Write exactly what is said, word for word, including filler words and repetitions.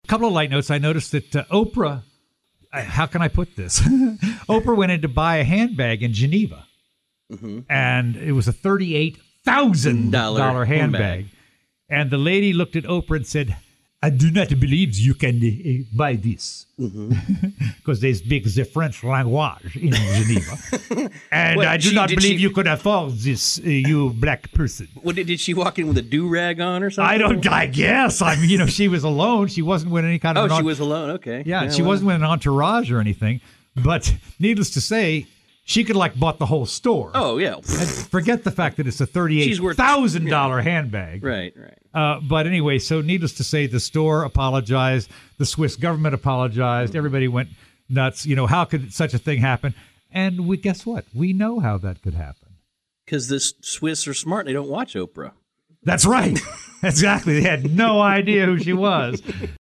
couple of light notes. I noticed that uh, Oprah, uh, how can I put this? Oprah went in to buy a handbag in Geneva, mm-hmm. and it was a thirty-eight thousand dollars handbag. handbag. And the lady looked at Oprah and said, I do not believe you can uh, buy this. Because mm-hmm. they speak the French language in Geneva. And what, I do she, not believe she, you could afford this, uh, you black person. What, did, did she walk in with a do-rag on or something? I don't, I guess. I mean, you know, she was alone. She wasn't with any kind of... Oh, an, she was alone. Okay. Yeah, yeah she well. wasn't with an entourage or anything. But needless to say, she could like bought the whole store. Oh, yeah. And forget the fact that it's a thirty-eight thousand dollars yeah. handbag. Right, right. Uh, but anyway, so needless to say, the store apologized. The Swiss government apologized. Everybody went nuts. You know, how could such a thing happen? And we guess what? We know how that could happen. Because the Swiss are smart. They don't watch Oprah. That's right. Exactly. They had no idea who she was.